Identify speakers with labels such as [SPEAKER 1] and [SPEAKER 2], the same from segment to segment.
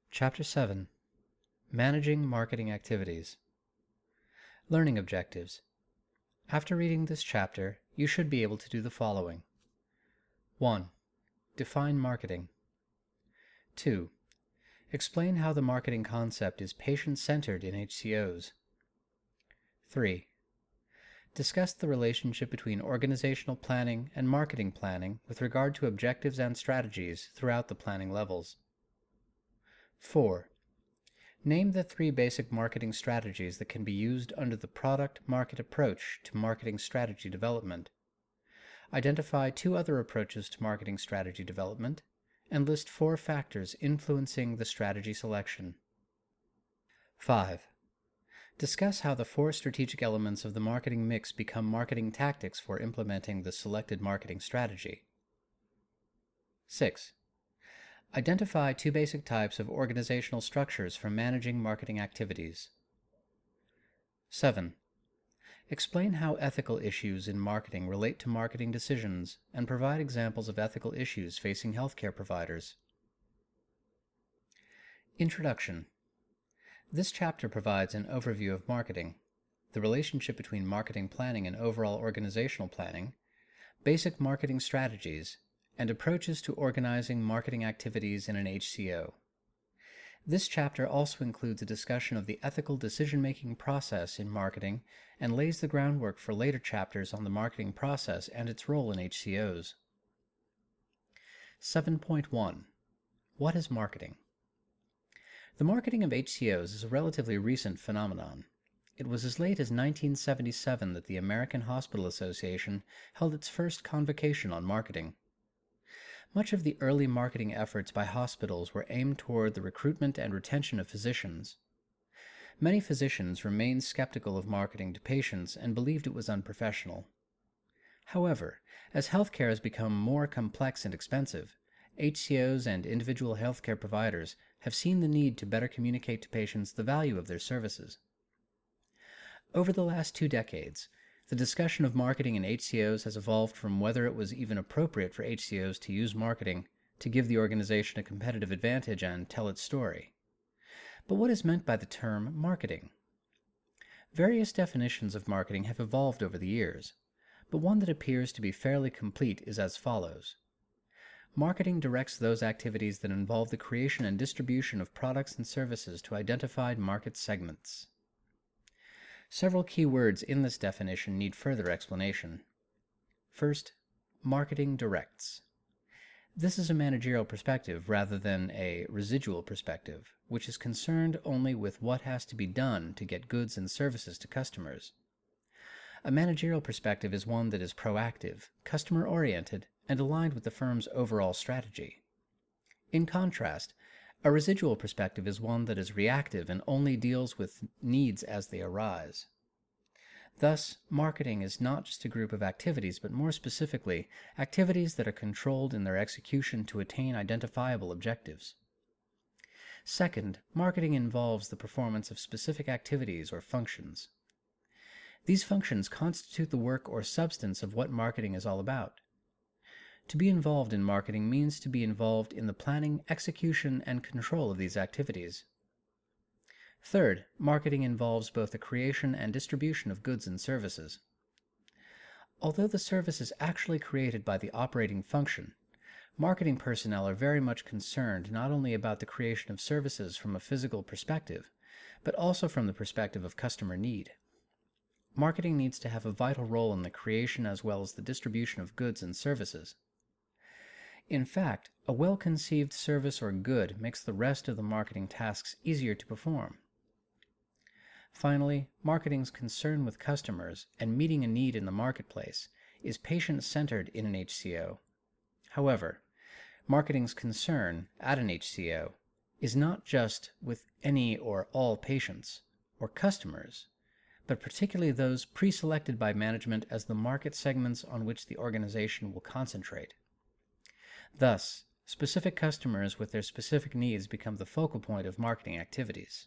[SPEAKER 1] Chapter 7. Managing Marketing Activities. Learning Objectives. After reading this chapter, you should be able to do the following. 1. Define marketing. 2. Explain how the marketing concept is patient-centered in HCOs. 3. Discuss the relationship between organizational planning and marketing planning with regard to objectives and strategies throughout the planning levels. 4. Name the 3 basic marketing strategies that can be used under the product-market approach to marketing strategy development. Identify 2 other approaches to marketing strategy development, and list 4 factors influencing the strategy selection. 5. Discuss how the 4 strategic elements of the marketing mix become marketing tactics for implementing the selected marketing strategy. 6. Identify 2 basic types of organizational structures for managing marketing activities. 7. Explain how ethical issues in marketing relate to marketing decisions and provide examples of ethical issues facing healthcare providers. Introduction. This chapter provides an overview of marketing, the relationship between marketing planning and overall organizational planning, basic marketing strategies, and approaches to organizing marketing activities in an HCO. This chapter also includes a discussion of the ethical decision-making process in marketing and lays the groundwork for later chapters on the marketing process and its role in HCOs. 7.1. What is marketing? The marketing of HCOs is a relatively recent phenomenon. It was as late as 1977 that the American Hospital Association held its first convocation on marketing. Much of the early marketing efforts by hospitals were aimed toward the recruitment and retention of physicians. Many physicians remained skeptical of marketing to patients and believed it was unprofessional. However, as healthcare has become more complex and expensive, HCOs and individual healthcare providers have seen the need to better communicate to patients the value of their services. Over the last 2 decades, the discussion of marketing in HCOs has evolved from whether it was even appropriate for HCOs to use marketing to give the organization a competitive advantage and tell its story. But what is meant by the term marketing? Various definitions of marketing have evolved over the years, but one that appears to be fairly complete is as follows. Marketing directs those activities that involve the creation and distribution of products and services to identified market segments. Several key words in this definition need further explanation. First, marketing directs. This is a managerial perspective rather than a residual perspective, which is concerned only with what has to be done to get goods and services to customers. A managerial perspective is one that is proactive, customer-oriented, and aligned with the firm's overall strategy. In contrast, a residual perspective is one that is reactive and only deals with needs as they arise. Thus, marketing is not just a group of activities, but more specifically, activities that are controlled in their execution to attain identifiable objectives. Second, marketing involves the performance of specific activities or functions. These functions constitute the work or substance of what marketing is all about. To be involved in marketing means to be involved in the planning, execution, and control of these activities. Third, marketing involves both the creation and distribution of goods and services. Although the service is actually created by the operating function, marketing personnel are very much concerned not only about the creation of services from a physical perspective, but also from the perspective of customer need. Marketing needs to have a vital role in the creation as well as the distribution of goods and services. In fact, a well-conceived service or good makes the rest of the marketing tasks easier to perform. Finally, marketing's concern with customers and meeting a need in the marketplace is patient-centered in an HCO. However, marketing's concern at an HCO is not just with any or all patients or customers, but particularly those pre-selected by management as the market segments on which the organization will concentrate. Thus, specific customers with their specific needs become the focal point of marketing activities.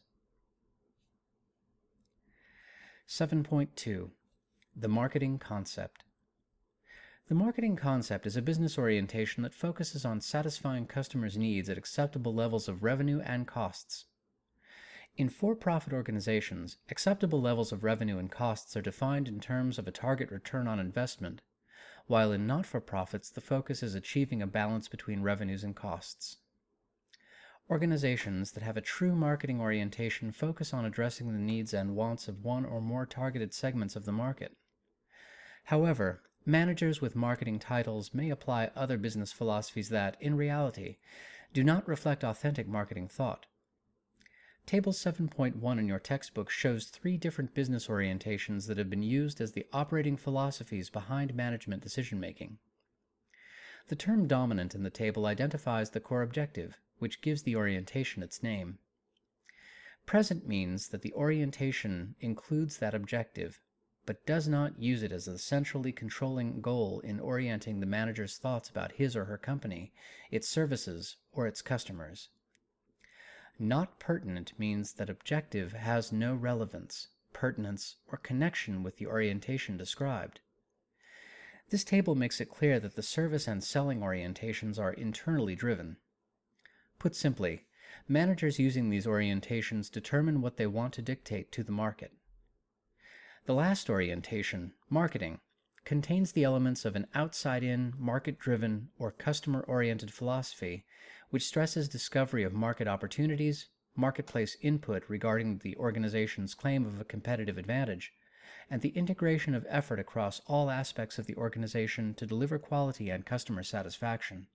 [SPEAKER 1] 7.2. The marketing concept. The marketing concept is a business orientation that focuses on satisfying customers' needs at acceptable levels of revenue and costs. In for-profit organizations, acceptable levels of revenue and costs are defined in terms of a target return on investment, while in not-for-profits the focus is achieving a balance between revenues and costs. Organizations that have a true marketing orientation focus on addressing the needs and wants of one or more targeted segments of the market. However, managers with marketing titles may apply other business philosophies that, in reality, do not reflect authentic marketing thought. Table 7.1 in your textbook shows 3 different business orientations that have been used as the operating philosophies behind management decision-making. The term dominant in the table identifies the core objective, which gives the orientation its name. Present means that the orientation includes that objective, but does not use it as a centrally controlling goal in orienting the manager's thoughts about his or her company, its services, or its customers. Not pertinent means that objective has no relevance, pertinence, or connection with the orientation described. This table makes it clear that the service and selling orientations are internally driven. Put simply, managers using these orientations determine what they want to dictate to the market. The last orientation, marketing, contains the elements of an outside-in, market-driven, or customer-oriented philosophy, which stresses discovery of market opportunities, marketplace input regarding the organization's claim of a competitive advantage, and the integration of effort across all aspects of the organization to deliver quality and customer satisfaction.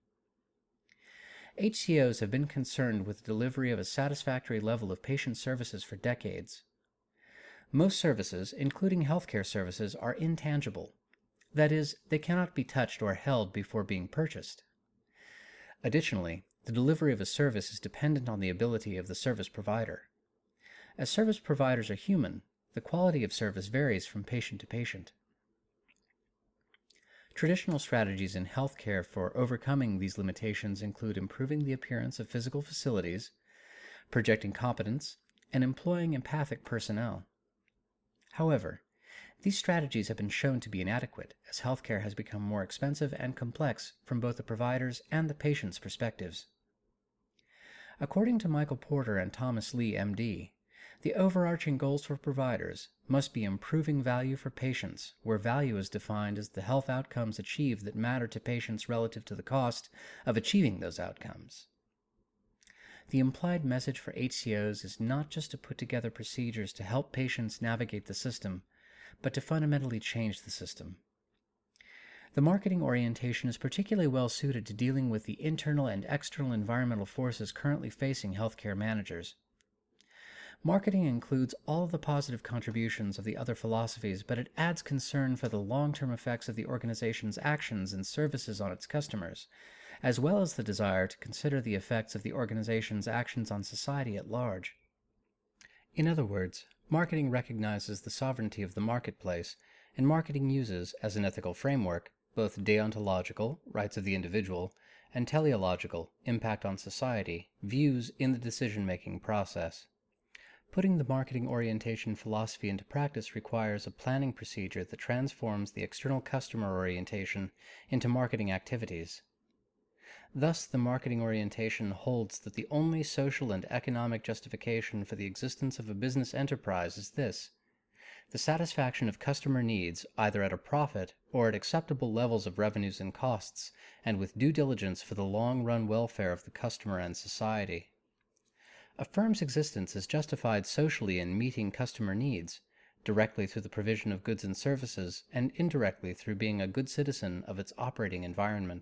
[SPEAKER 1] HCOs have been concerned with the delivery of a satisfactory level of patient services for decades. Most services, including healthcare services, are intangible. That is, they cannot be touched or held before being purchased. Additionally, the delivery of a service is dependent on the ability of the service provider. As service providers are human, the quality of service varies from patient to patient. Traditional strategies in healthcare for overcoming these limitations include improving the appearance of physical facilities, projecting competence, and employing empathic personnel. However, these strategies have been shown to be inadequate as healthcare has become more expensive and complex from both the provider's and the patient's perspectives. According to Michael Porter and Thomas Lee, MD, the overarching goals for providers must be improving value for patients, where value is defined as the health outcomes achieved that matter to patients relative to the cost of achieving those outcomes. The implied message for HCOs is not just to put together procedures to help patients navigate the system, but to fundamentally change the system. The marketing orientation is particularly well suited to dealing with the internal and external environmental forces currently facing healthcare managers. Marketing includes all of the positive contributions of the other philosophies, but it adds concern for the long-term effects of the organization's actions and services on its customers, as well as the desire to consider the effects of the organization's actions on society at large. In other words, marketing recognizes the sovereignty of the marketplace, and marketing uses, as an ethical framework, both deontological, rights of the individual, and teleological, impact on society, views in the decision-making process. Putting the marketing orientation philosophy into practice requires a planning procedure that transforms the external customer orientation into marketing activities. Thus, the marketing orientation holds that the only social and economic justification for the existence of a business enterprise is this: the satisfaction of customer needs, either at a profit or at acceptable levels of revenues and costs, and with due diligence for the long-run welfare of the customer and society. A firm's existence is justified socially in meeting customer needs, directly through the provision of goods and services, and indirectly through being a good citizen of its operating environment.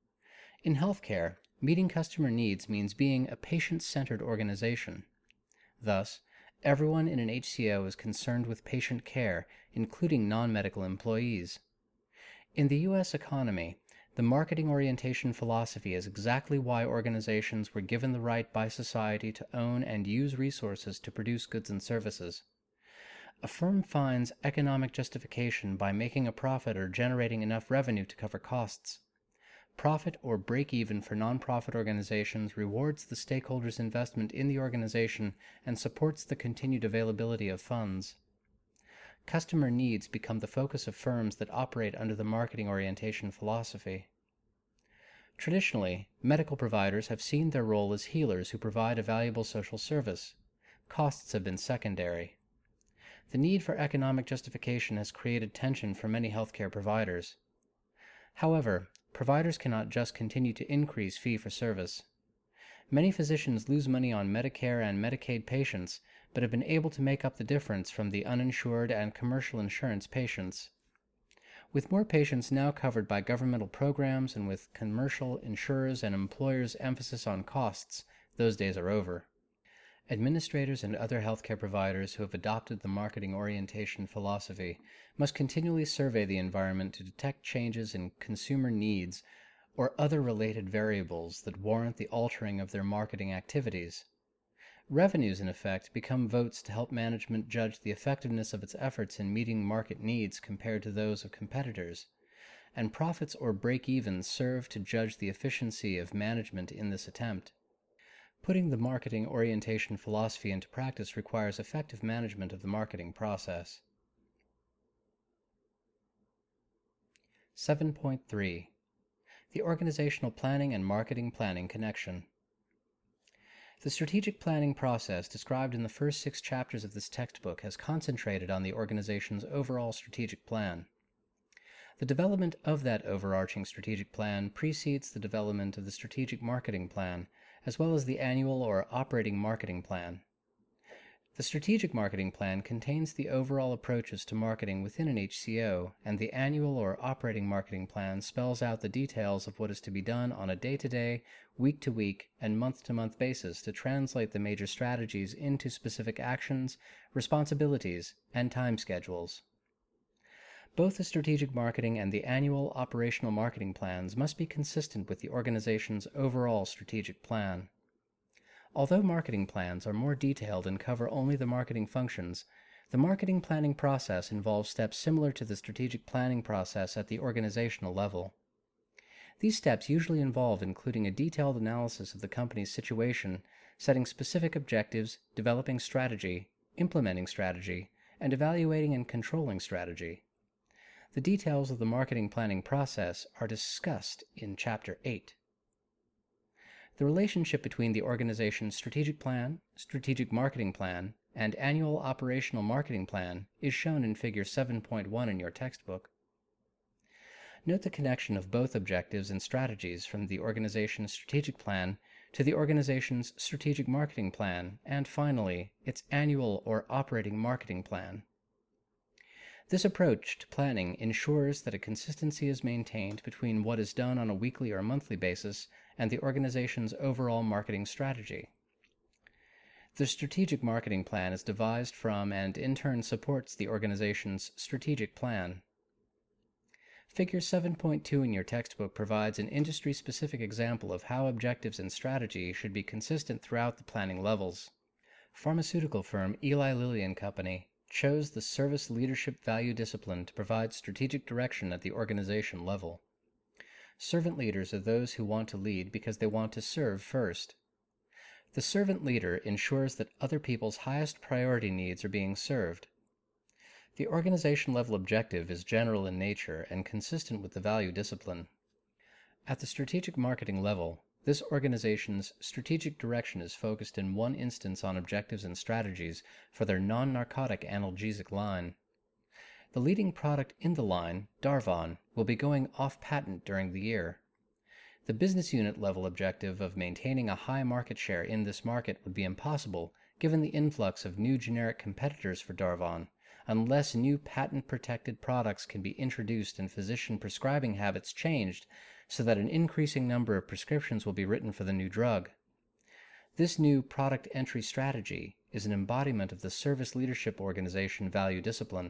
[SPEAKER 1] In healthcare, meeting customer needs means being a patient-centered organization. Thus, everyone in an HCO is concerned with patient care, including non-medical employees. In the U.S. economy, the marketing orientation philosophy is exactly why organizations were given the right by society to own and use resources to produce goods and services. A firm finds economic justification by making a profit or generating enough revenue to cover costs. Profit or break-even for nonprofit organizations rewards the stakeholders' investment in the organization and supports the continued availability of funds. Customer needs become the focus of firms that operate under the marketing orientation philosophy. Traditionally, medical providers have seen their role as healers who provide a valuable social service. Costs have been secondary. The need for economic justification has created tension for many healthcare providers. However, providers cannot just continue to increase fee-for-service. Many physicians lose money on Medicare and Medicaid patients, but have been able to make up the difference from the uninsured and commercial insurance patients. With more patients now covered by governmental programs and with commercial insurers and employers' emphasis on costs, those days are over. Administrators and other healthcare providers who have adopted the marketing orientation philosophy must continually survey the environment to detect changes in consumer needs or other related variables that warrant the altering of their marketing activities. Revenues, in effect, become votes to help management judge the effectiveness of its efforts in meeting market needs compared to those of competitors, and profits or break-evens serve to judge the efficiency of management in this attempt. Putting the marketing orientation philosophy into practice requires effective management of the marketing process. 7.3. The Organizational Planning and Marketing Planning Connection. The strategic planning process described in the first 6 chapters of this textbook has concentrated on the organization's overall strategic plan. The development of that overarching strategic plan precedes the development of the strategic marketing plan, as well as the annual or operating marketing plan. The strategic marketing plan contains the overall approaches to marketing within an HCO, and the annual or operating marketing plan spells out the details of what is to be done on a day-to-day, week-to-week, and month-to-month basis to translate the major strategies into specific actions, responsibilities, and time schedules. Both the strategic marketing and the annual operational marketing plans must be consistent with the organization's overall strategic plan. Although marketing plans are more detailed and cover only the marketing functions, the marketing planning process involves steps similar to the strategic planning process at the organizational level. These steps usually involve including a detailed analysis of the company's situation, setting specific objectives, developing strategy, implementing strategy, and evaluating and controlling strategy. The details of the marketing planning process are discussed in Chapter 8. The relationship between the organization's strategic plan, strategic marketing plan, and annual operational marketing plan is shown in Figure 7.1 in your textbook. Note the connection of both objectives and strategies from the organization's strategic plan to the organization's strategic marketing plan, and finally, its annual or operating marketing plan. This approach to planning ensures that a consistency is maintained between what is done on a weekly or monthly basis and the organization's overall marketing strategy. The strategic marketing plan is devised from and in turn supports the organization's strategic plan. Figure 7.2 in your textbook provides an industry-specific example of how objectives and strategy should be consistent throughout the planning levels. Pharmaceutical firm Eli Lilly and Company chose the service leadership value discipline to provide strategic direction at the organization level. Servant leaders are those who want to lead because they want to serve first. The servant leader ensures that other people's highest priority needs are being served. The organization-level objective is general in nature and consistent with the value discipline. At the strategic marketing level, this organization's strategic direction is focused in one instance on objectives and strategies for their non-narcotic analgesic line. The leading product in the line, Darvon, will be going off patent during the year. The business unit level objective of maintaining a high market share in this market would be impossible given the influx of new generic competitors for Darvon, unless new patent-protected products can be introduced and physician prescribing habits changed so that an increasing number of prescriptions will be written for the new drug. This new product entry strategy is an embodiment of the service leadership organization value discipline.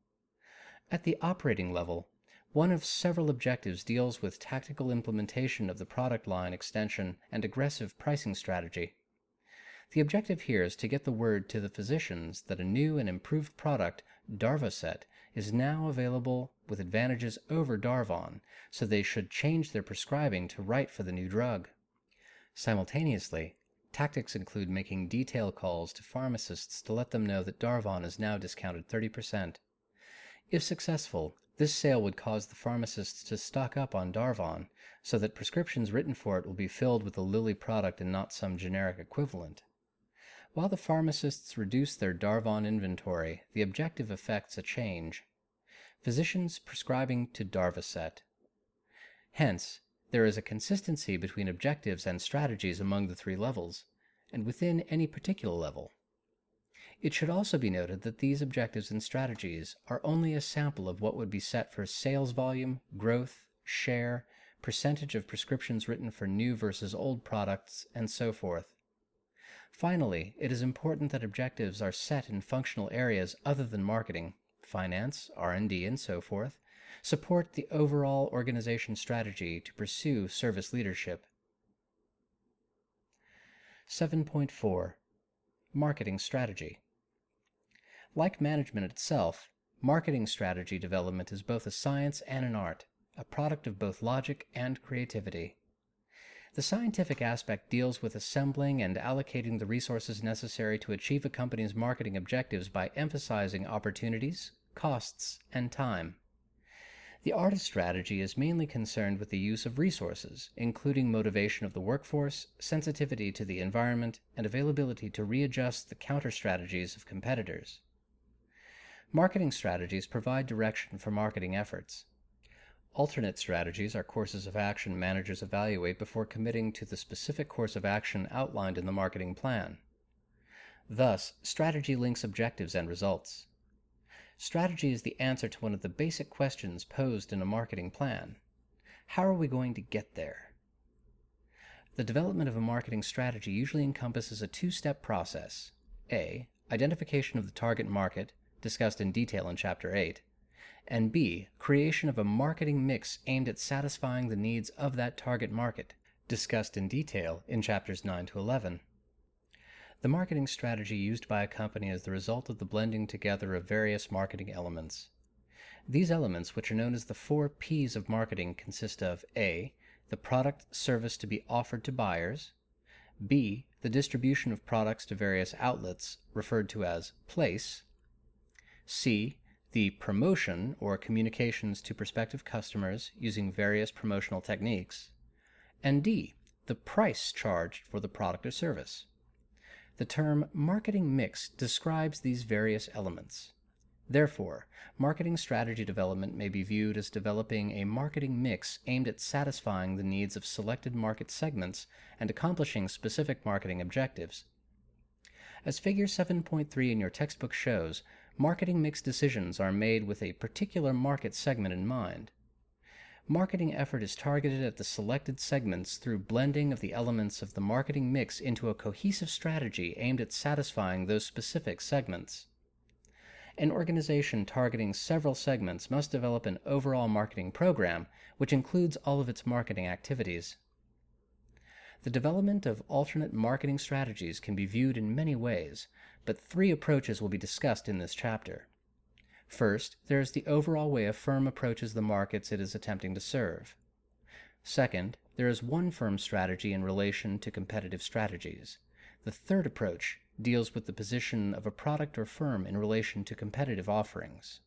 [SPEAKER 1] At the operating level, one of several objectives deals with tactical implementation of the product line extension and aggressive pricing strategy. The objective here is to get the word to the physicians that a new and improved product, Darvocet, is now available with advantages over Darvon, so they should change their prescribing to write for the new drug. Simultaneously, tactics include making detail calls to pharmacists to let them know that Darvon is now discounted 30%. If successful, this sale would cause the pharmacists to stock up on Darvon so that prescriptions written for it will be filled with the Lilly product and not some generic equivalent. While the pharmacists reduce their Darvon inventory, the objective affects a change. Physicians prescribing to Darvocet. Hence, there is a consistency between objectives and strategies among the three levels, and within any particular level. It should also be noted that these objectives and strategies are only a sample of what would be set for sales volume, growth, share, percentage of prescriptions written for new versus old products, and so forth. Finally, it is important that objectives are set in functional areas other than marketing, finance, R&D, and so forth, support the overall organization strategy to pursue service leadership. 7.4. Marketing strategy. Like management itself, marketing strategy development is both a science and an art, a product of both logic and creativity. The scientific aspect deals with assembling and allocating the resources necessary to achieve a company's marketing objectives by emphasizing opportunities, costs, and time. The art of strategy is mainly concerned with the use of resources, including motivation of the workforce, sensitivity to the environment, and availability to readjust the counter-strategies of competitors. Marketing strategies provide direction for marketing efforts. Alternate strategies are courses of action managers evaluate before committing to the specific course of action outlined in the marketing plan. Thus, strategy links objectives and results. Strategy is the answer to one of the basic questions posed in a marketing plan. How are we going to get there? The development of a marketing strategy usually encompasses a two-step process. A. Identification of the target market, discussed in detail in Chapter 8, and B. Creation of a marketing mix aimed at satisfying the needs of that target market, discussed in detail in Chapters 9 to 11. The marketing strategy used by a company is the result of the blending together of various marketing elements. These elements, which are known as the 4 P's of marketing, consist of A. The product service to be offered to buyers, B. The distribution of products to various outlets, referred to as place, C. The promotion or communications to prospective customers using various promotional techniques, and D. The price charged for the product or service. The term marketing mix describes these various elements. Therefore, marketing strategy development may be viewed as developing a marketing mix aimed at satisfying the needs of selected market segments and accomplishing specific marketing objectives. As Figure 7.3 in your textbook shows, marketing mix decisions are made with a particular market segment in mind. Marketing effort is targeted at the selected segments through blending of the elements of the marketing mix into a cohesive strategy aimed at satisfying those specific segments. An organization targeting several segments must develop an overall marketing program which includes all of its marketing activities. The development of alternate marketing strategies can be viewed in many ways, but 3 approaches will be discussed in this chapter. First, there is the overall way a firm approaches the markets it is attempting to serve. Second, there is one firm strategy in relation to competitive strategies. The third approach deals with the position of a product or firm in relation to competitive offerings.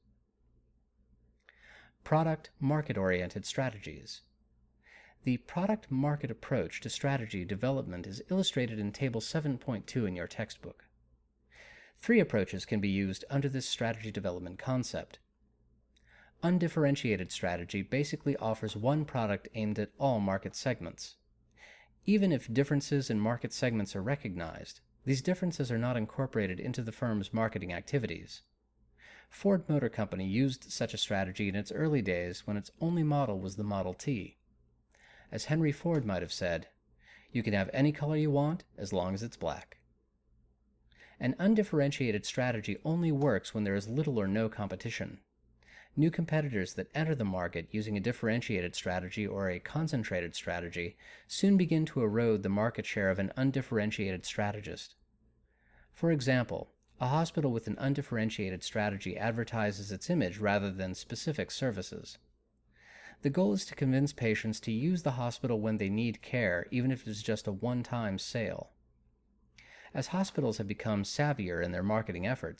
[SPEAKER 1] Product market-oriented strategies. The product-market approach to strategy development is illustrated in Table 7.2 in your textbook. 3 approaches can be used under this strategy development concept. Undifferentiated strategy basically offers one product aimed at all market segments. Even if differences in market segments are recognized, these differences are not incorporated into the firm's marketing activities. Ford Motor Company used such a strategy in its early days when its only model was the Model T. As Henry Ford might have said, "You can have any color you want as long as it's black." An undifferentiated strategy only works when there is little or no competition. New competitors that enter the market using a differentiated strategy or a concentrated strategy soon begin to erode the market share of an undifferentiated strategist. For example, a hospital with an undifferentiated strategy advertises its image rather than specific services. The goal is to convince patients to use the hospital when they need care, even if it is just a one-time sale. As hospitals have become savvier in their marketing efforts,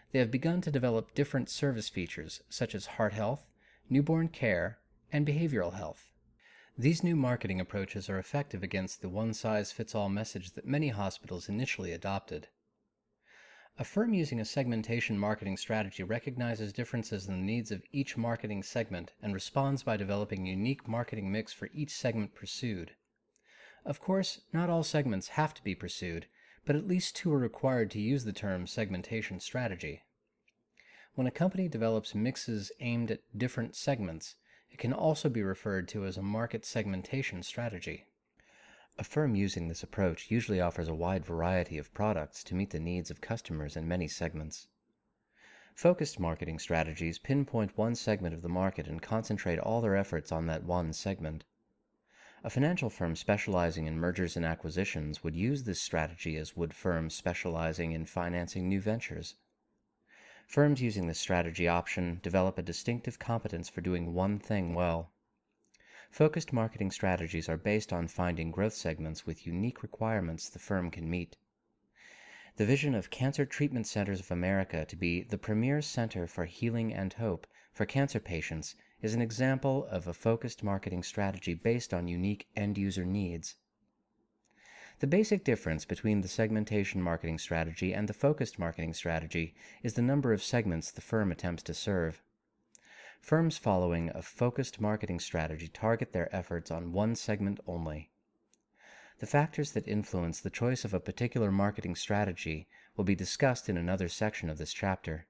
[SPEAKER 1] they have begun to develop different service features such as heart health, newborn care, and behavioral health. These new marketing approaches are effective against the one-size-fits-all message that many hospitals initially adopted. A firm using a segmentation marketing strategy recognizes differences in the needs of each marketing segment and responds by developing a unique marketing mix for each segment pursued. Of course, not all segments have to be pursued, but at least two are required to use the term segmentation strategy. When a company develops mixes aimed at different segments, it can also be referred to as a market segmentation strategy. A firm using this approach usually offers a wide variety of products to meet the needs of customers in many segments. Focused marketing strategies pinpoint one segment of the market and concentrate all their efforts on that one segment. A financial firm specializing in mergers and acquisitions would use this strategy as would firms specializing in financing new ventures. Firms using this strategy option develop a distinctive competence for doing one thing well. Focused marketing strategies are based on finding growth segments with unique requirements the firm can meet. The vision of Cancer Treatment Centers of America to be the premier center for healing and hope for cancer patients is an example of a focused marketing strategy based on unique end-user needs. The basic difference between the segmentation marketing strategy and the focused marketing strategy is the number of segments the firm attempts to serve. Firms following a focused marketing strategy target their efforts on one segment only. The factors that influence the choice of a particular marketing strategy will be discussed in another section of this chapter.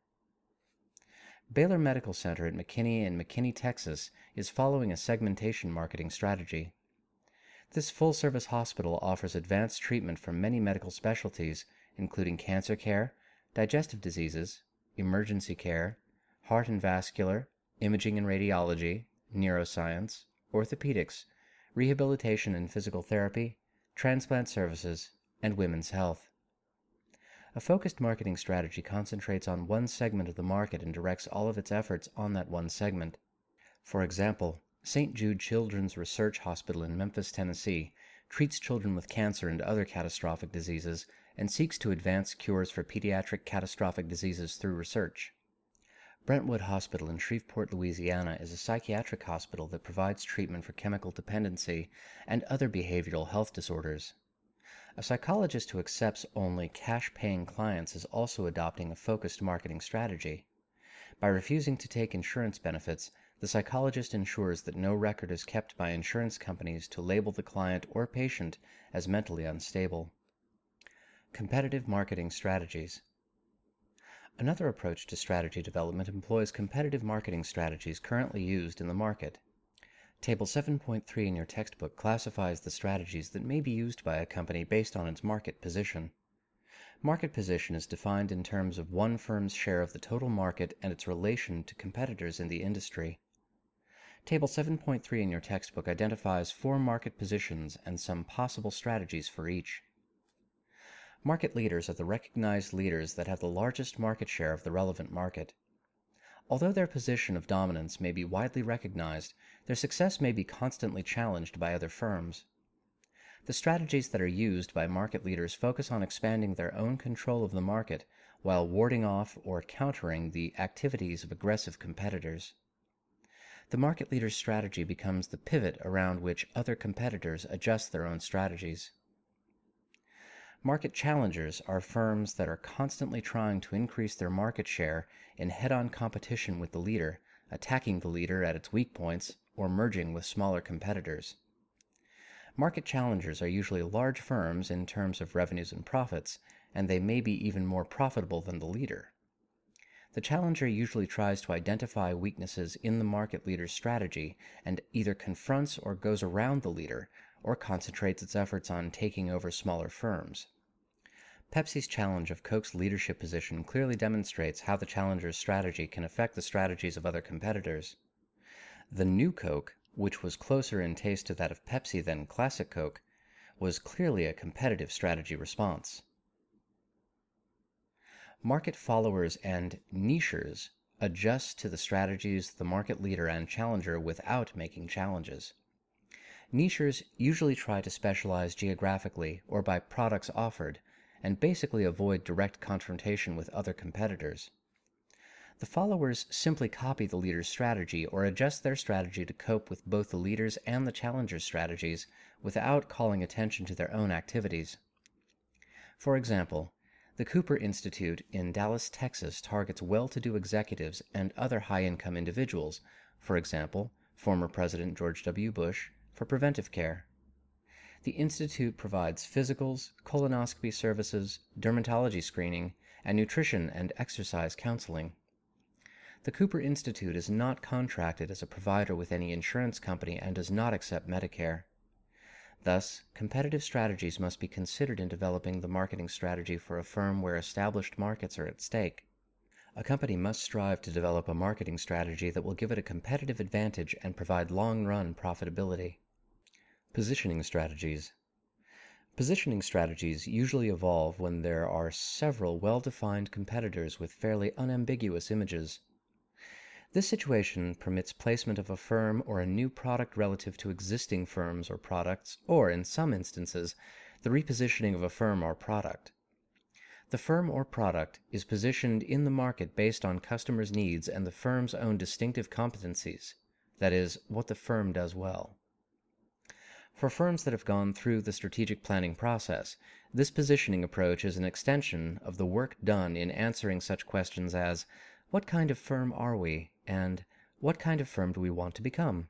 [SPEAKER 1] Baylor Medical Center at McKinney in McKinney, Texas, is following a segmentation marketing strategy. This full-service hospital offers advanced treatment for many medical specialties, including cancer care, digestive diseases, emergency care, heart and vascular, imaging and radiology, neuroscience, orthopedics, rehabilitation and physical therapy, transplant services, and women's health. A focused marketing strategy concentrates on one segment of the market and directs all of its efforts on that one segment. For example, St. Jude Children's Research Hospital in Memphis, Tennessee, treats children with cancer and other catastrophic diseases and seeks to advance cures for pediatric catastrophic diseases through research. Brentwood Hospital in Shreveport, Louisiana is a psychiatric hospital that provides treatment for chemical dependency and other behavioral health disorders. A psychologist who accepts only cash-paying clients is also adopting a focused marketing strategy. By refusing to take insurance benefits, the psychologist ensures that no record is kept by insurance companies to label the client or patient as mentally unstable. Competitive marketing strategies. Another approach to strategy development employs competitive marketing strategies currently used in the market. Table 7.3 in your textbook classifies the strategies that may be used by a company based on its market position. Market position is defined in terms of one firm's share of the total market and its relation to competitors in the industry. Table 7.3 in your textbook identifies 4 market positions and some possible strategies for each. Market leaders are the recognized leaders that have the largest market share of the relevant market. Although their position of dominance may be widely recognized, their success may be constantly challenged by other firms. The strategies that are used by market leaders focus on expanding their own control of the market while warding off or countering the activities of aggressive competitors. The market leader's strategy becomes the pivot around which other competitors adjust their own strategies. Market challengers are firms that are constantly trying to increase their market share in head-on competition with the leader, attacking the leader at its weak points, or merging with smaller competitors. Market challengers are usually large firms in terms of revenues and profits, and they may be even more profitable than the leader. The challenger usually tries to identify weaknesses in the market leader's strategy and either confronts or goes around the leader, or concentrates its efforts on taking over smaller firms. Pepsi's challenge of Coke's leadership position clearly demonstrates how the challenger's strategy can affect the strategies of other competitors. The new Coke, which was closer in taste to that of Pepsi than Classic Coke, was clearly a competitive strategy response. Market followers and nichers adjust to the strategies of the market leader and challenger without making challenges. Nichers usually try to specialize geographically or by products offered, and basically avoid direct confrontation with other competitors. The followers simply copy the leader's strategy or adjust their strategy to cope with both the leader's and the challenger's strategies without calling attention to their own activities. For example, the Cooper Institute in Dallas, Texas targets well-to-do executives and other high-income individuals, for example, former President George W. Bush, for preventive care. The Institute provides physicals, colonoscopy services, dermatology screening, and nutrition and exercise counseling. The Cooper Institute is not contracted as a provider with any insurance company and does not accept Medicare. Thus, competitive strategies must be considered in developing the marketing strategy for a firm where established markets are at stake. A company must strive to develop a marketing strategy that will give it a competitive advantage and provide long-run profitability. Positioning strategies. Positioning strategies usually evolve when there are several well-defined competitors with fairly unambiguous images. This situation permits placement of a firm or a new product relative to existing firms or products, or, in some instances, the repositioning of a firm or product. The firm or product is positioned in the market based on customers' needs and the firm's own distinctive competencies, that is, what the firm does well. For firms that have gone through the strategic planning process, this positioning approach is an extension of the work done in answering such questions as, what kind of firm are we, and what kind of firm do we want to become?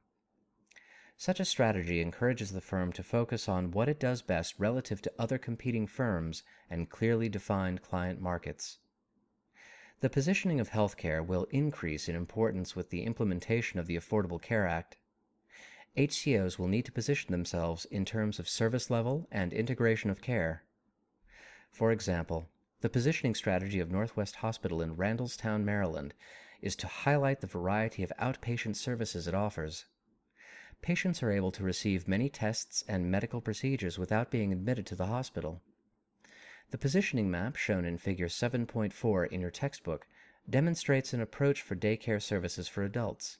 [SPEAKER 1] Such a strategy encourages the firm to focus on what it does best relative to other competing firms and clearly defined client markets. The positioning of healthcare will increase in importance with the implementation of the Affordable Care Act. HCOs will need to position themselves in terms of service level and integration of care. For example, the positioning strategy of Northwest Hospital in Randallstown, Maryland, is to highlight the variety of outpatient services it offers. Patients are able to receive many tests and medical procedures without being admitted to the hospital. The positioning map shown in Figure 7.4 in your textbook demonstrates an approach for daycare services for adults.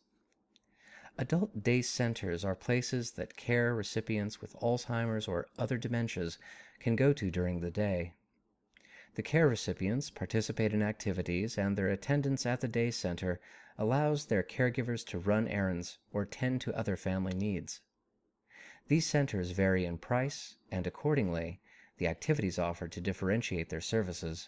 [SPEAKER 1] Adult day centers are places that care recipients with Alzheimer's or other dementias can go to during the day. The care recipients participate in activities, and their attendance at the day center allows their caregivers to run errands or tend to other family needs. These centers vary in price, and accordingly, the activities offered to differentiate their services.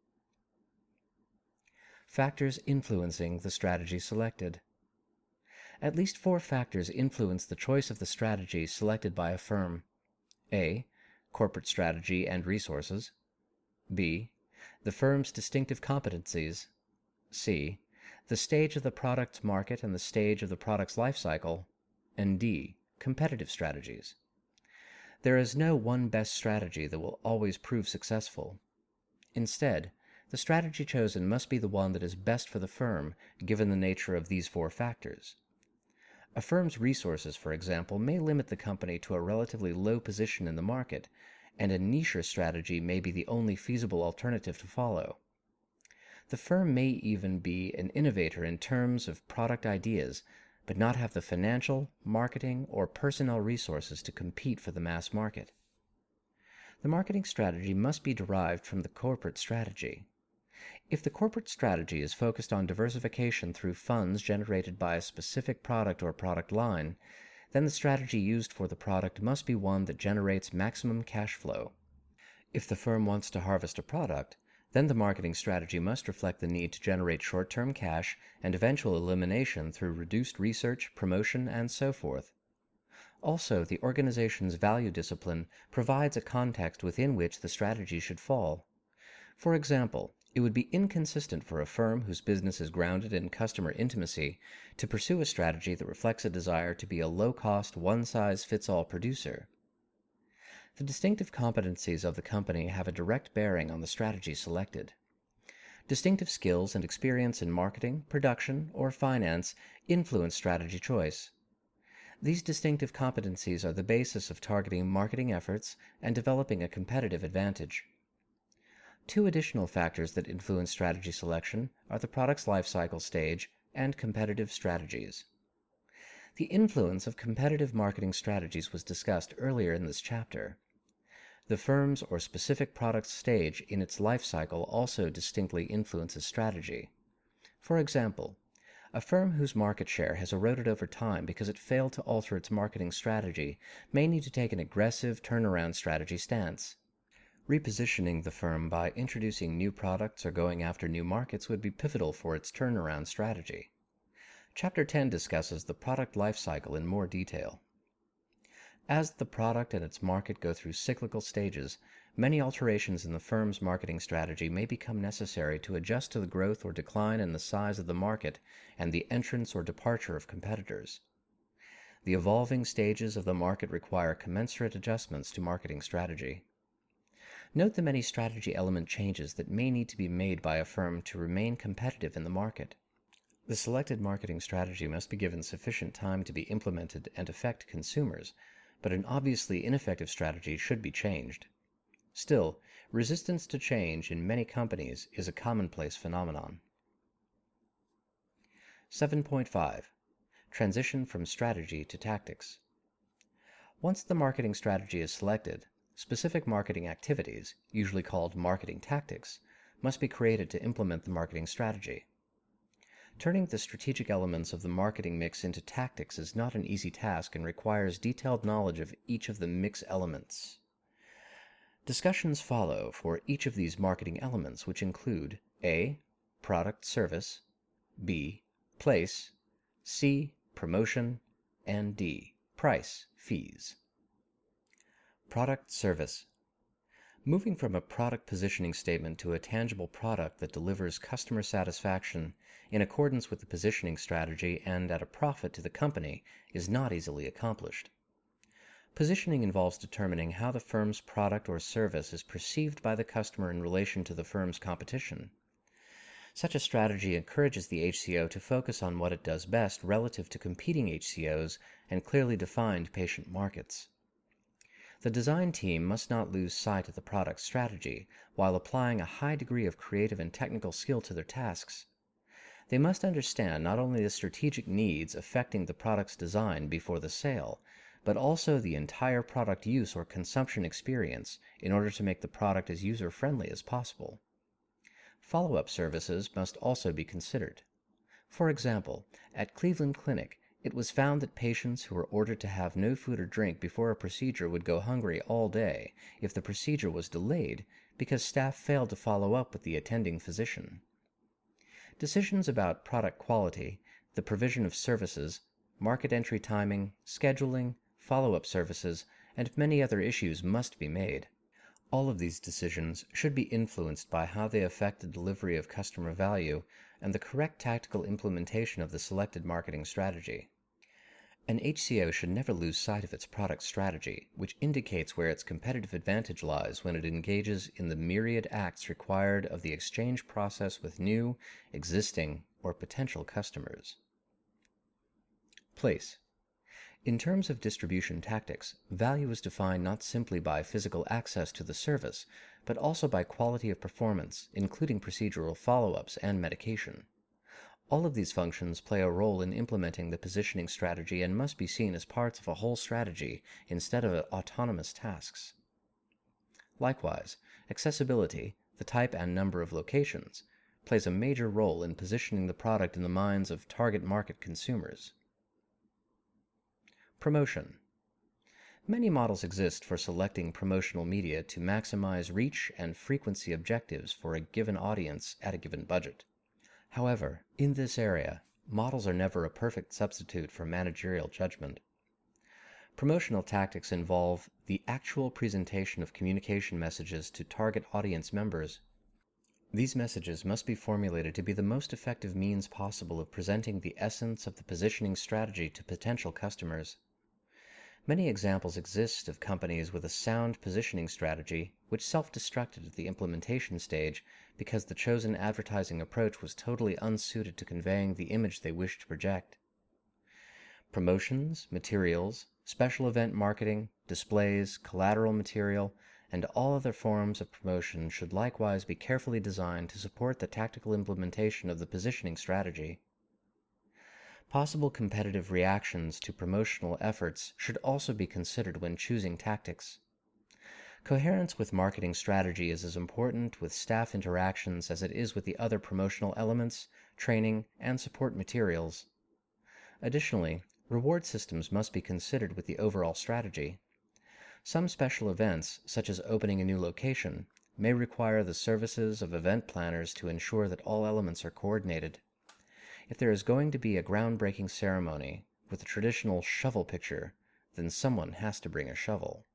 [SPEAKER 1] Factors influencing the strategy selected. At least 4 factors influence the choice of the strategy selected by a firm. A. Corporate strategy and resources. B. The firm's distinctive competencies. C. The stage of the product's market and the stage of the product's life cycle. And D. Competitive strategies. There is no one best strategy that will always prove successful. Instead, the strategy chosen must be the one that is best for the firm, given the nature of these 4 factors. A firm's resources, for example, may limit the company to a relatively low position in the market, and a niche strategy may be the only feasible alternative to follow. The firm may even be an innovator in terms of product ideas, but not have the financial, marketing, or personnel resources to compete for the mass market. The marketing strategy must be derived from the corporate strategy. If the corporate strategy is focused on diversification through funds generated by a specific product or product line, then the strategy used for the product must be one that generates maximum cash flow. If the firm wants to harvest a product, then the marketing strategy must reflect the need to generate short-term cash and eventual elimination through reduced research, promotion, and so forth. Also, the organization's value discipline provides a context within which the strategy should fall. For example, it would be inconsistent for a firm whose business is grounded in customer intimacy to pursue a strategy that reflects a desire to be a low-cost, one-size-fits-all producer. The distinctive competencies of the company have a direct bearing on the strategy selected. Distinctive skills and experience in marketing, production, or finance influence strategy choice. These distinctive competencies are the basis of targeting marketing efforts and developing a competitive advantage. 2 additional factors that influence strategy selection are the product's life cycle stage and competitive strategies. The influence of competitive marketing strategies was discussed earlier in this chapter. The firm's or specific product's stage in its life cycle also distinctly influences strategy. For example, a firm whose market share has eroded over time because it failed to alter its marketing strategy may need to take an aggressive turnaround strategy stance. Repositioning the firm by introducing new products or going after new markets would be pivotal for its turnaround strategy. Chapter 10 discusses the product life cycle in more detail. As the product and its market go through cyclical stages, many alterations in the firm's marketing strategy may become necessary to adjust to the growth or decline in the size of the market and the entrance or departure of competitors. The evolving stages of the market require commensurate adjustments to marketing strategy. Note the many strategy element changes that may need to be made by a firm to remain competitive in the market. The selected marketing strategy must be given sufficient time to be implemented and affect consumers, but an obviously ineffective strategy should be changed. Still, resistance to change in many companies is a commonplace phenomenon. 7.5. Transition from strategy to tactics. Once the marketing strategy is selected, specific marketing activities, usually called marketing tactics, must be created to implement the marketing strategy. Turning the strategic elements of the marketing mix into tactics is not an easy task and requires detailed knowledge of each of the mix elements. Discussions follow for each of these marketing elements, which include A. Product service, B. Place, C. Promotion, and D. Price, fees. Product service. Moving from a product positioning statement to a tangible product that delivers customer satisfaction in accordance with the positioning strategy and at a profit to the company is not easily accomplished. Positioning involves determining how the firm's product or service is perceived by the customer in relation to the firm's competition. Such a strategy encourages the HCO to focus on what it does best relative to competing HCOs and clearly defined patient markets. The design team must not lose sight of the product strategy while applying a high degree of creative and technical skill to their tasks. They must understand not only the strategic needs affecting the product's design before the sale, but also the entire product use or consumption experience in order to make the product as user-friendly as possible. Follow-up services must also be considered. For example, at Cleveland Clinic, it was found that patients who were ordered to have no food or drink before a procedure would go hungry all day if the procedure was delayed because staff failed to follow up with the attending physician. Decisions about product quality, the provision of services, market entry timing, scheduling, follow-up services, and many other issues must be made. All of these decisions should be influenced by how they affect the delivery of customer value and the correct tactical implementation of the selected marketing strategy. An HCO should never lose sight of its product strategy, which indicates where its competitive advantage lies when it engages in the myriad acts required of the exchange process with new, existing, or potential customers. Place. In terms of distribution tactics, value is defined not simply by physical access to the service, but also by quality of performance, including procedural follow-ups and medication. All of these functions play a role in implementing the positioning strategy and must be seen as parts of a whole strategy instead of autonomous tasks. Likewise, accessibility, the type and number of locations, plays a major role in positioning the product in the minds of target market consumers. Promotion. Many models exist for selecting promotional media to maximize reach and frequency objectives for a given audience at a given budget. However, in this area, models are never a perfect substitute for managerial judgment. Promotional tactics involve the actual presentation of communication messages to target audience members. These messages must be formulated to be the most effective means possible of presenting the essence of the positioning strategy to potential customers. Many examples exist of companies with a sound positioning strategy which self-destructed at the implementation stage because the chosen advertising approach was totally unsuited to conveying the image they wished to project. Promotions, materials, special event marketing, displays, collateral material, and all other forms of promotion should likewise be carefully designed to support the tactical implementation of the positioning strategy. Possible competitive reactions to promotional efforts should also be considered when choosing tactics. Coherence with marketing strategy is as important with staff interactions as it is with the other promotional elements, training, and support materials. Additionally, reward systems must be considered with the overall strategy. Some special events, such as opening a new location, may require the services of event planners to ensure that all elements are coordinated. If there is going to be a groundbreaking ceremony with a traditional shovel picture, then someone has to bring a shovel.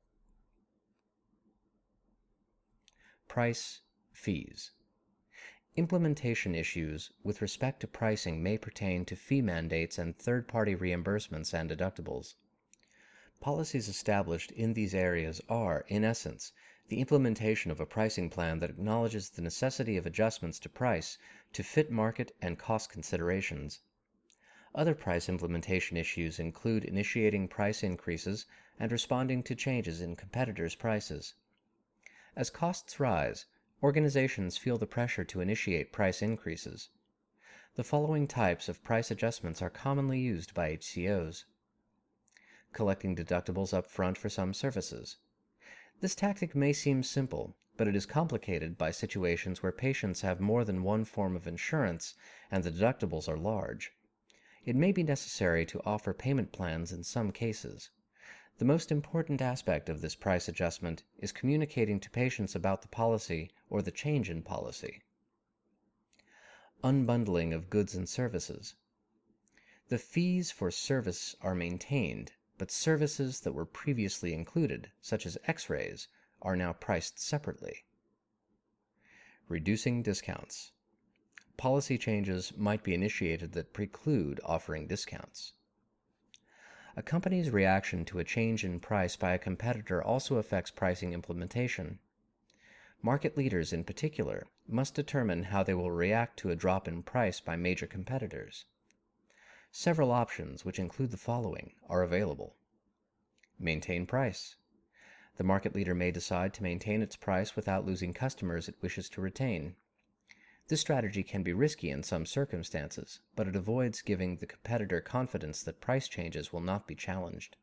[SPEAKER 1] Price, fees. Implementation issues with respect to pricing may pertain to fee mandates and third-party reimbursements and deductibles. Policies established in these areas are, in essence, the implementation of a pricing plan that acknowledges the necessity of adjustments to price to fit market and cost considerations. Other price implementation issues include initiating price increases and responding to changes in competitors' prices. As costs rise, organizations feel the pressure to initiate price increases. The following types of price adjustments are commonly used by HCOs. Collecting deductibles up front for some services. This tactic may seem simple, but it is complicated by situations where patients have more than one form of insurance and the deductibles are large. It may be necessary to offer payment plans in some cases. The most important aspect of this price adjustment is communicating to patients about the policy or the change in policy. Unbundling of goods and services. The fees for service are maintained, but services that were previously included, such as X-rays, are now priced separately. Reducing discounts. Policy changes might be initiated that preclude offering discounts. A company's reaction to a change in price by a competitor also affects pricing implementation. Market leaders, in particular, must determine how they will react to a drop in price by major competitors. Several options, which include the following, are available. Maintain price. The market leader may decide to maintain its price without losing customers it wishes to retain. This strategy can be risky in some circumstances, but it avoids giving the competitor confidence that price changes will not be challenged.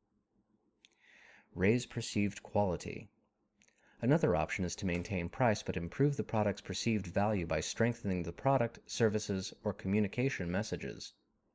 [SPEAKER 1] Raise perceived quality. Another option is to maintain price but improve the product's perceived value by strengthening the product, services, or communication messages.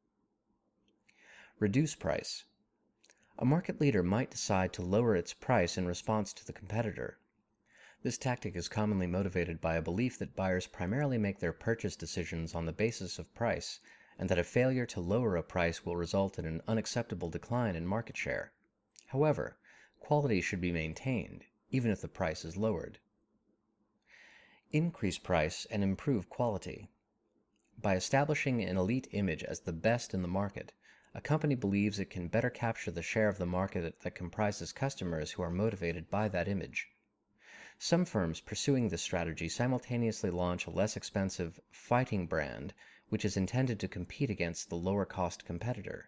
[SPEAKER 1] Reduce price. A market leader might decide to lower its price in response to the competitor. This tactic is commonly motivated by a belief that buyers primarily make their purchase decisions on the basis of price, and that a failure to lower a price will result in an unacceptable decline in market share. However, quality should be maintained, even if the price is lowered. Increase price and improve quality. By establishing an elite image as the best in the market, a company believes it can better capture the share of the market that comprises customers who are motivated by that image. Some firms pursuing this strategy simultaneously launch a less expensive fighting brand, which is intended to compete against the lower-cost competitor.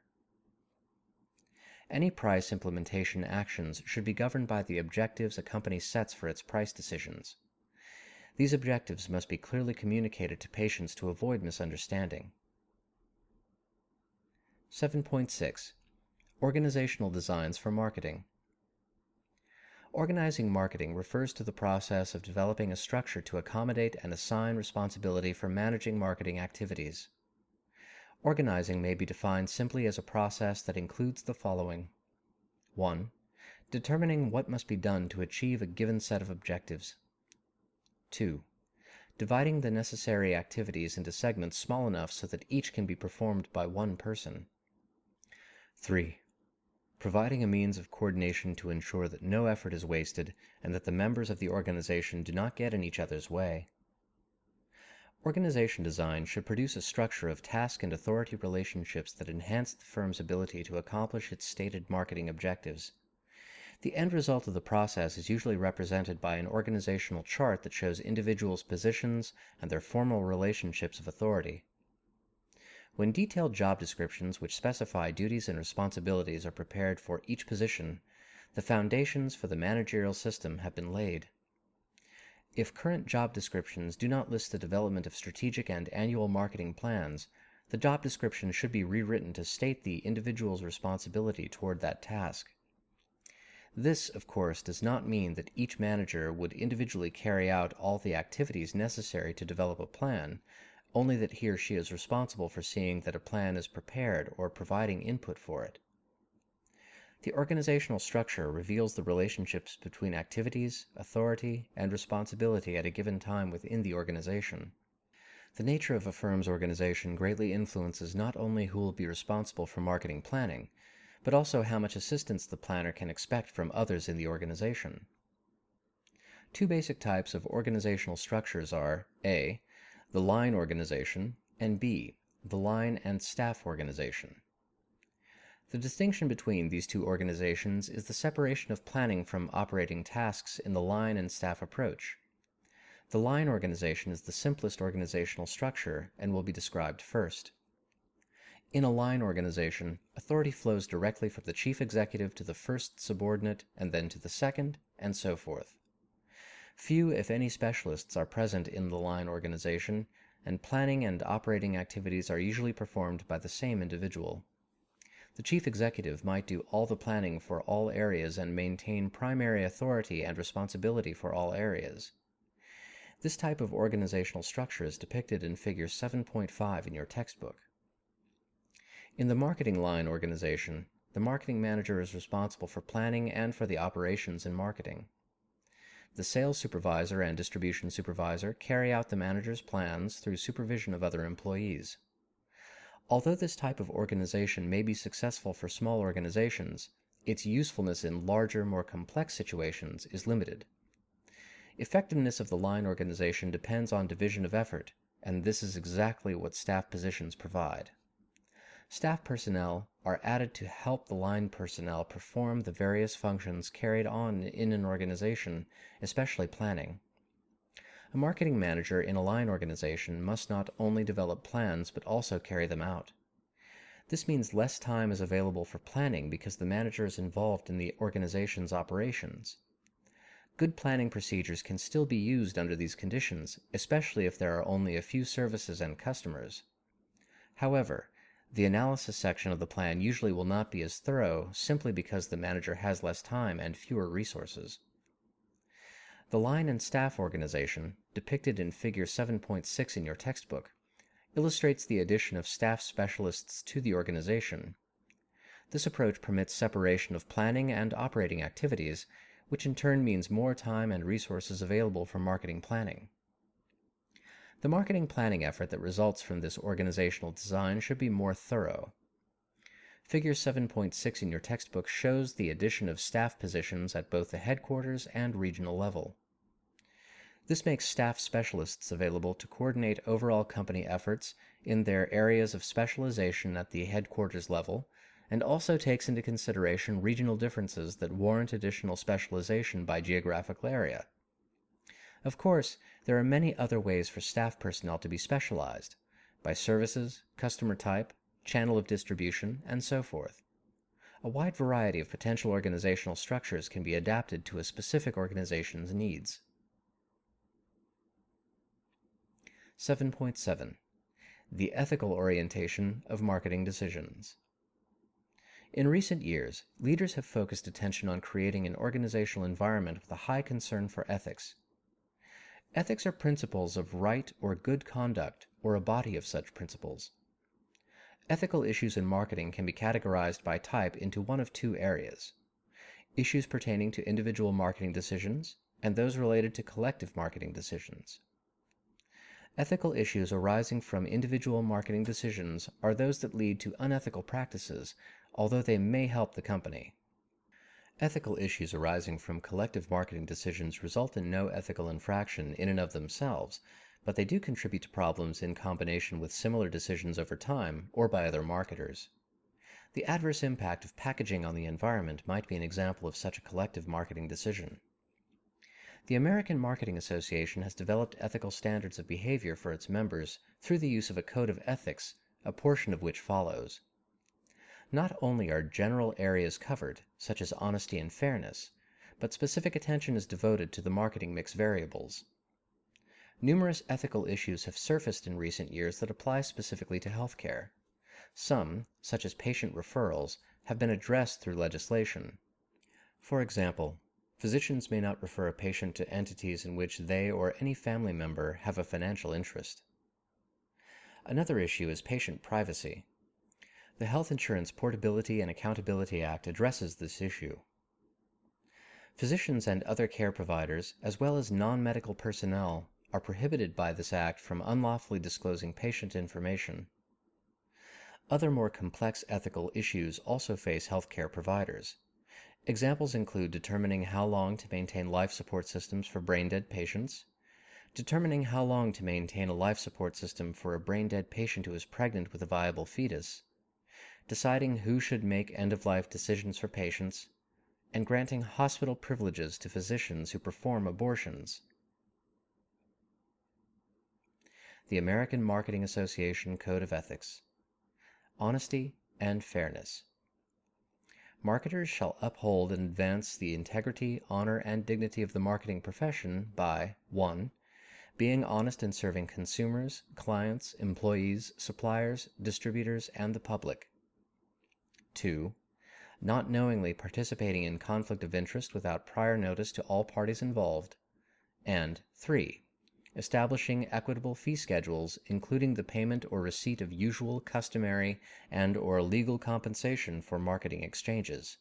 [SPEAKER 1] Any price implementation actions should be governed by the objectives a company sets for its price decisions. These objectives must be clearly communicated to patients to avoid misunderstanding. 7.6. Organizational designs for marketing. Organizing marketing refers to the process of developing a structure to accommodate and assign responsibility for managing marketing activities. Organizing may be defined simply as a process that includes the following. 1. Determining what must be done to achieve a given set of objectives. 2. Dividing the necessary activities into segments small enough so that each can be performed by one person. 3. Providing a means of coordination to ensure that no effort is wasted and that the members of the organization do not get in each other's way. Organization design should produce a structure of task and authority relationships that enhance the firm's ability to accomplish its stated marketing objectives. The end result of the process is usually represented by an organizational chart that shows individuals' positions and their formal relationships of authority. When detailed job descriptions which specify duties and responsibilities are prepared for each position, the foundations for the managerial system have been laid. If current job descriptions do not list the development of strategic and annual marketing plans, the job description should be rewritten to state the individual's responsibility toward that task. This, of course, does not mean that each manager would individually carry out all the activities necessary to develop a plan, only that he or she is responsible for seeing that a plan is prepared or providing input for it. The organizational structure reveals the relationships between activities, authority, and responsibility at a given time within the organization. The nature of a firm's organization greatly influences not only who will be responsible for marketing planning, but also how much assistance the planner can expect from others in the organization. Two basic types of organizational structures are A, the line organization, and B, the line and staff organization. The distinction between these two organizations is the separation of planning from operating tasks in the line and staff approach. The line organization is the simplest organizational structure and will be described first. In a line organization, authority flows directly from the chief executive to the first subordinate and then to the second, and so forth. Few, if any, specialists are present in the line organization, and planning and operating activities are usually performed by the same individual. The chief executive might do all the planning for all areas and maintain primary authority and responsibility for all areas. This type of organizational structure is depicted in Figure 7.5 in your textbook. In the marketing line organization, the marketing manager is responsible for planning and for the operations in marketing. The sales supervisor and distribution supervisor carry out the manager's plans through supervision of other employees. Although this type of organization may be successful for small organizations, its usefulness in larger, more complex situations is limited. Effectiveness of the line organization depends on division of effort, and this is exactly what staff positions provide. Staff personnel are added to help the line personnel perform the various functions carried on in an organization, especially planning. A marketing manager in a line organization must not only develop plans but also carry them out. This means less time is available for planning because the manager is involved in the organization's operations. Good planning procedures can still be used under these conditions, especially if there are only a few services and customers. However, the analysis section of the plan usually will not be as thorough simply because the manager has less time and fewer resources. The line and staff organization, depicted in Figure 7.6 in your textbook, illustrates the addition of staff specialists to the organization. This approach permits separation of planning and operating activities, which in turn means more time and resources available for marketing planning. The marketing planning effort that results from this organizational design should be more thorough. Figure 7.6 in your textbook shows the addition of staff positions at both the headquarters and regional level. This makes staff specialists available to coordinate overall company efforts in their areas of specialization at the headquarters level, and also takes into consideration regional differences that warrant additional specialization by geographical area. Of course, there are many other ways for staff personnel to be specialized, by services, customer type, channel of distribution, and so forth. A wide variety of potential organizational structures can be adapted to a specific organization's needs. 7.7. The ethical orientation of marketing decisions. In recent years, leaders have focused attention on creating an organizational environment with a high concern for ethics. Ethics are principles of right or good conduct, or a body of such principles. Ethical issues in marketing can be categorized by type into one of two areas: issues pertaining to individual marketing decisions, and those related to collective marketing decisions. Ethical issues arising from individual marketing decisions are those that lead to unethical practices, although they may help the company. Ethical issues arising from collective marketing decisions result in no ethical infraction in and of themselves, but they do contribute to problems in combination with similar decisions over time or by other marketers. The adverse impact of packaging on the environment might be an example of such a collective marketing decision. The American Marketing Association has developed ethical standards of behavior for its members through the use of a code of ethics, a portion of which follows. Not only are general areas covered, such as honesty and fairness, but specific attention is devoted to the marketing mix variables. Numerous ethical issues have surfaced in recent years that apply specifically to healthcare. Some, such as patient referrals, have been addressed through legislation.
[SPEAKER 2] For example, physicians may not refer a patient to entities in which they or any family member have a financial interest. Another issue is patient privacy. The Health Insurance Portability and Accountability Act addresses this issue. Physicians and other care providers, as well as non-medical personnel, are prohibited by this act from unlawfully disclosing patient information. Other more complex ethical issues also face healthcare providers. Examples include determining how long to maintain life support systems for brain-dead patients, determining how long to maintain a life support system for a brain-dead patient who is pregnant with a viable fetus, deciding who should make end-of-life decisions for patients, and granting hospital privileges to physicians who perform abortions. The American Marketing Association Code of Ethics. Honesty and fairness. Marketers shall uphold and advance the integrity, honor, and dignity of the marketing profession by 1. Being honest in serving consumers, clients, employees, suppliers, distributors, and the public. 2. Not knowingly participating in conflict of interest without prior notice to all parties involved. And 3. Establishing equitable fee schedules, including the payment or receipt of usual, customary, and/or legal compensation for marketing exchanges.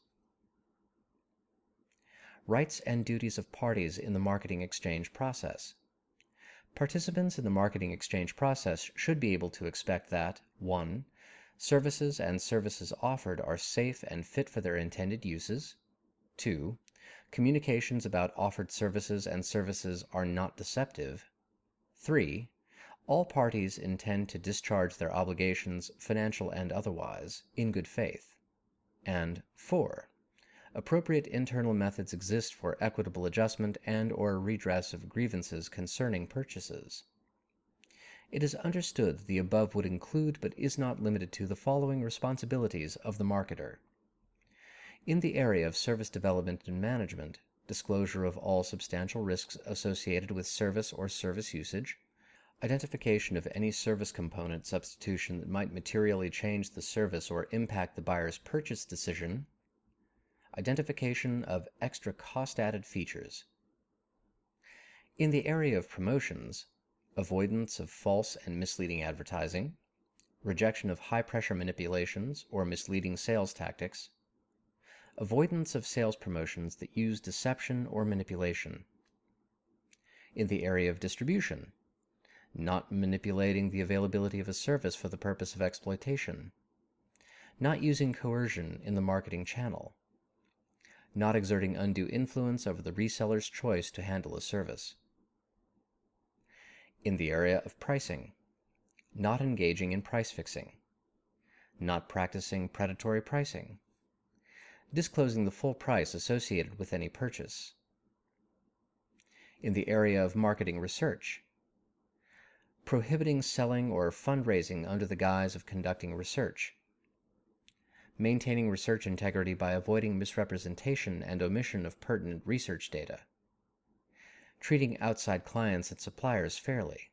[SPEAKER 2] Rights and duties of parties in the marketing exchange process. Participants in the marketing exchange process should be able to expect that 1. Services and services offered are safe and fit for their intended uses. 2. Communications about offered services and services are not deceptive. 3. All parties intend to discharge their obligations, financial and otherwise, in good faith. And 4. Appropriate internal methods exist for equitable adjustment and/or redress of grievances concerning purchases. It is understood that the above would include but is not limited to the following responsibilities of the marketer. In the area of service development and management, disclosure of all substantial risks associated with service or service usage, identification of any service component substitution that might materially change the service or impact the buyer's purchase decision, identification of extra cost-added features. In the area of promotions, avoidance of false and misleading advertising, rejection of high-pressure manipulations or misleading sales tactics, avoidance of sales promotions that use deception or manipulation. In the area of distribution, not manipulating the availability of a service for the purpose of exploitation, not using coercion in the marketing channel, not exerting undue influence over the reseller's choice to handle a service. In the area of pricing, not engaging in price fixing, not practicing predatory pricing, disclosing the full price associated with any purchase. In the area of marketing research, prohibiting selling or fundraising under the guise of conducting research, maintaining research integrity by avoiding misrepresentation and omission of pertinent research data, treating outside clients and suppliers fairly.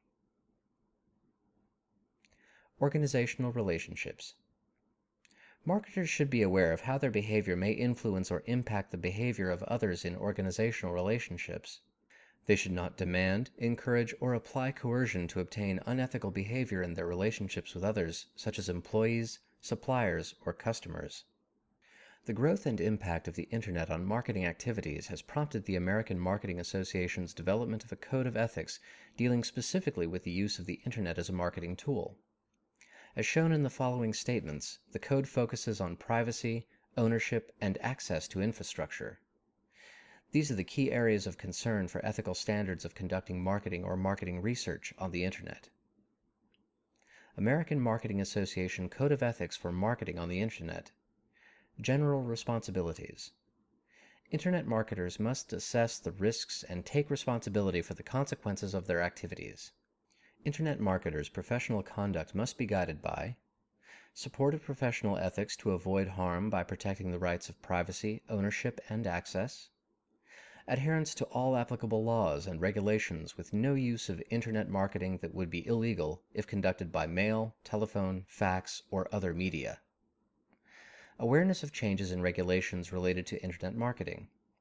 [SPEAKER 2] Organizational relationships. Marketers should be aware of how their behavior may influence or impact the behavior of others in organizational relationships. They should not demand, encourage, or apply coercion to obtain unethical behavior in their relationships with others, such as employees, suppliers, or customers. The growth and impact of the Internet on marketing activities has prompted the American Marketing Association's development of a code of ethics dealing specifically with the use of the Internet as a marketing tool. As shown in the following statements, the code focuses on privacy, ownership, and access to infrastructure. These are the key areas of concern for ethical standards of conducting marketing or marketing research on the Internet. American Marketing Association Code of Ethics for Marketing on the Internet. General responsibilities. Internet marketers must assess the risks and take responsibility for the consequences of their activities. Internet marketers' professional conduct must be guided by support of professional ethics to avoid harm by protecting the rights of privacy, ownership, and access, adherence to all applicable laws and regulations with no use of Internet marketing that would be illegal if conducted by mail, telephone, fax, or other media. Awareness of changes in regulations related to Internet marketing.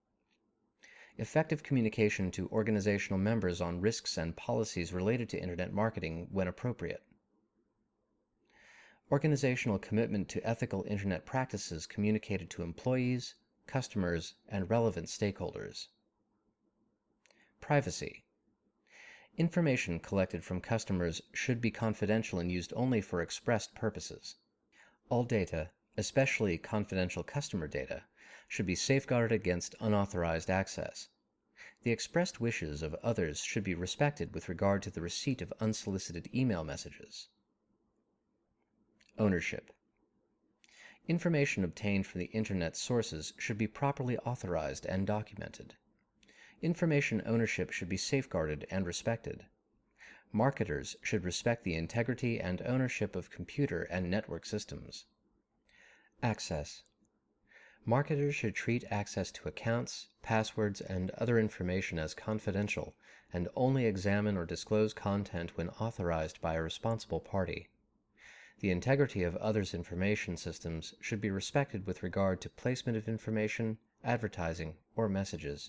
[SPEAKER 2] Effective communication to organizational members on risks and policies related to Internet marketing when appropriate. Organizational commitment to ethical Internet practices communicated to employees, customers, and relevant stakeholders. Privacy. Information collected from customers should be confidential and used only for expressed purposes. All data, especially confidential customer data, should be safeguarded against unauthorized access. The expressed wishes of others should be respected with regard to the receipt of unsolicited email messages. Ownership. Information obtained from the Internet sources should be properly authorized and documented. Information ownership should be safeguarded and respected. Marketers should respect the integrity and ownership of computer and network systems. Access. Marketers should treat access to accounts, passwords, and other information as confidential and only examine or disclose content when authorized by a responsible party. The integrity of others' information systems should be respected with regard to placement of information, advertising, or messages.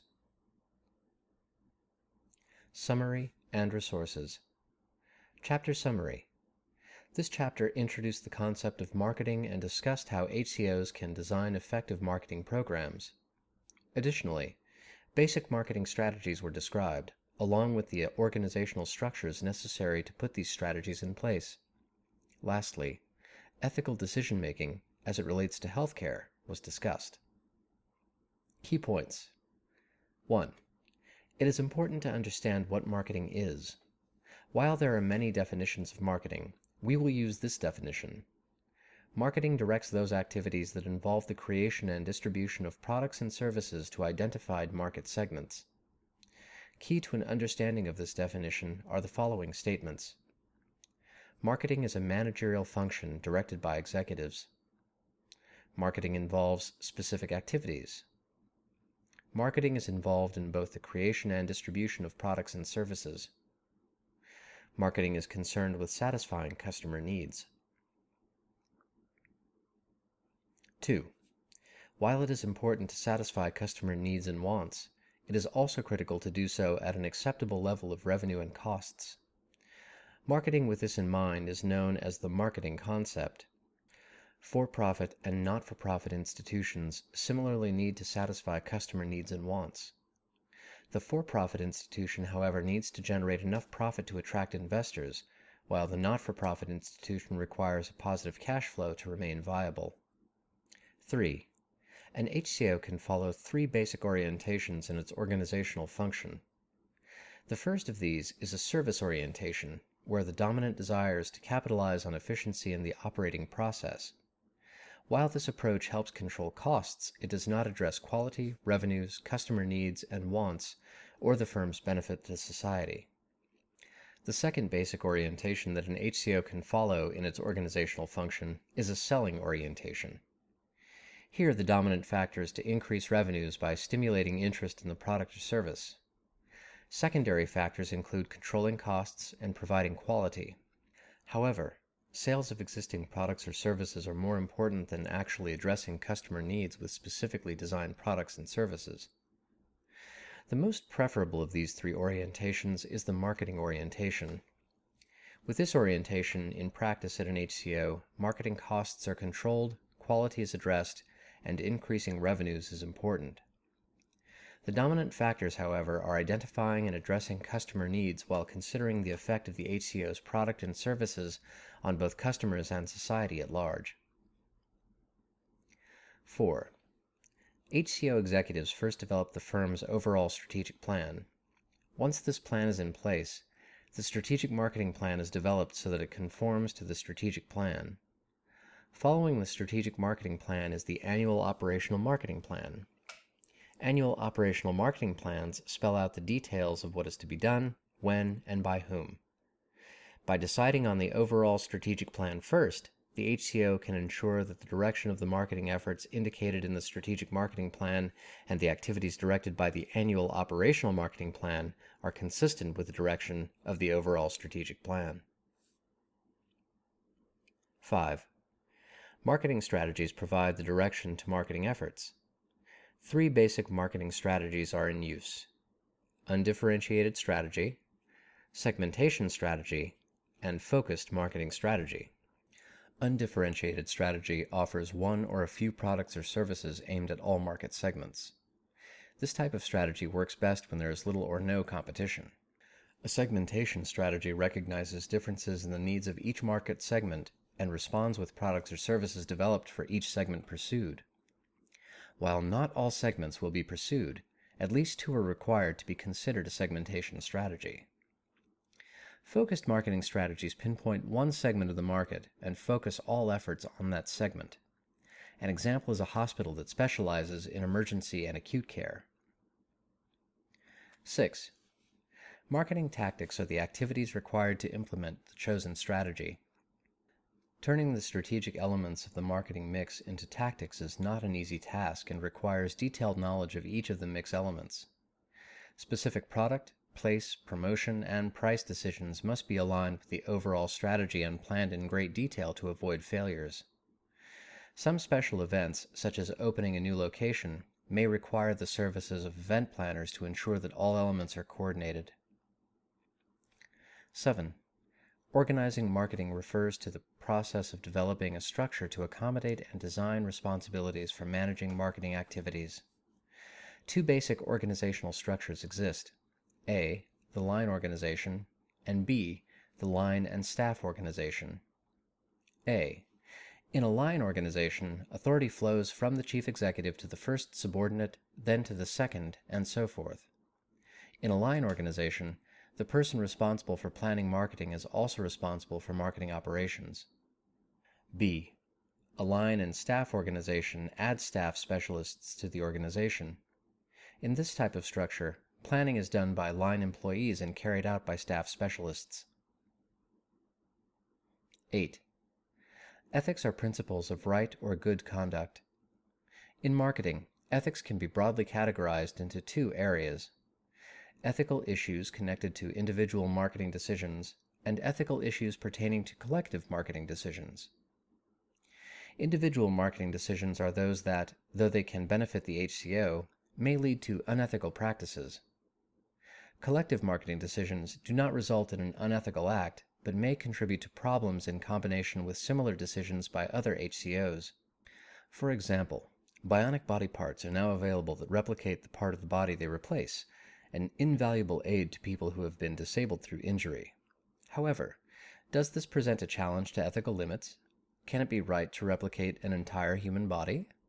[SPEAKER 2] Summary and resources. Chapter Summary. This chapter introduced the concept of marketing and discussed how HCOs can design effective marketing programs. Additionally, basic marketing strategies were described, along with the organizational structures necessary to put these strategies in place. Lastly, ethical decision-making, as it relates to healthcare, was discussed. Key points. 1. It is important to understand what marketing is. While there are many definitions of marketing, we will use this definition. Marketing directs those activities that involve the creation and distribution of products and services to identified market segments. Key to an understanding of this definition are the following statements. Marketing is a managerial function directed by executives. Marketing involves specific activities. Marketing is involved in both the creation and distribution of products and services. Marketing is concerned with satisfying customer needs. 2. While it is important to satisfy customer needs and wants, it is also critical to do so at an acceptable level of revenue and costs. Marketing with this in mind is known as the marketing concept. For-profit and not-for-profit institutions similarly need to satisfy customer needs and wants. The for-profit institution, however, needs to generate enough profit to attract investors, while the not-for-profit institution requires a positive cash flow to remain viable. 3. An HCO can follow 3 basic orientations in its organizational function. The first of these is a service orientation, where the dominant desire is to capitalize on efficiency in the operating process. While this approach helps control costs, it does not address quality, revenues, customer needs, and wants, or the firm's benefit to society. The second basic orientation that an HCO can follow in its organizational function is a selling orientation. Here, the dominant factor is to increase revenues by stimulating interest in the product or service. Secondary factors include controlling costs and providing quality. However, sales of existing products or services are more important than actually addressing customer needs with specifically designed products and services. The most preferable of these 3 orientations is the marketing orientation. With this orientation, in practice at an HCO, marketing costs are controlled, quality is addressed, and increasing revenues is important. The dominant factors, however, are identifying and addressing customer needs while considering the effect of the HCO's product and services on both customers and society at large. 4. HCO executives first develop the firm's overall strategic plan. Once this plan is in place, the strategic marketing plan is developed so that it conforms to the strategic plan. Following the strategic marketing plan is the annual operational marketing plan. Annual operational marketing plans spell out the details of what is to be done, when, and by whom. By deciding on the overall strategic plan first, the HCO can ensure that the direction of the marketing efforts indicated in the strategic marketing plan and the activities directed by the annual operational marketing plan are consistent with the direction of the overall strategic plan. 5. Marketing strategies provide the direction to marketing efforts. Three basic marketing strategies are in use: undifferentiated strategy, segmentation strategy, and focused marketing strategy. Undifferentiated strategy offers one or a few products or services aimed at all market segments. This type of strategy works best when there is little or no competition. A segmentation strategy recognizes differences in the needs of each market segment and responds with products or services developed for each segment pursued. While not all segments will be pursued, at least two are required to be considered a segmentation strategy. Focused marketing strategies pinpoint one segment of the market and focus all efforts on that segment. An example is a hospital that specializes in emergency and acute care. 6. Marketing tactics are the activities required to implement the chosen strategy. Turning the strategic elements of the marketing mix into tactics is not an easy task and requires detailed knowledge of each of the mix elements. Specific product, place, promotion, and price decisions must be aligned with the overall strategy and planned in great detail to avoid failures. Some special events, such as opening a new location, may require the services of event planners to ensure that all elements are coordinated. 7. Organizing marketing refers to the process of developing a structure to accommodate and design responsibilities for managing marketing activities. Two basic organizational structures exist: A, the line organization, and B, the line and staff organization. A. In a line organization, authority flows from the chief executive to the first subordinate, then to the second, and so forth. In a line organization, the person responsible for planning marketing is also responsible for marketing operations. B. A line and staff organization adds staff specialists to the organization. In this type of structure, planning is done by line employees and carried out by staff specialists. 8. Ethics are principles of right or good conduct. In marketing, ethics can be broadly categorized into two areas: ethical issues connected to individual marketing decisions, and ethical issues pertaining to collective marketing decisions. Individual marketing decisions are those that, though they can benefit the HCO, may lead to unethical practices. Collective marketing decisions do not result in an unethical act, but may contribute to problems in combination with similar decisions by other HCOs. For example, bionic body parts are now available that replicate the part of the body they replace, an invaluable aid to people who have been disabled through injury. However, does this present a challenge to ethical limits? Can it be right to replicate an entire human body?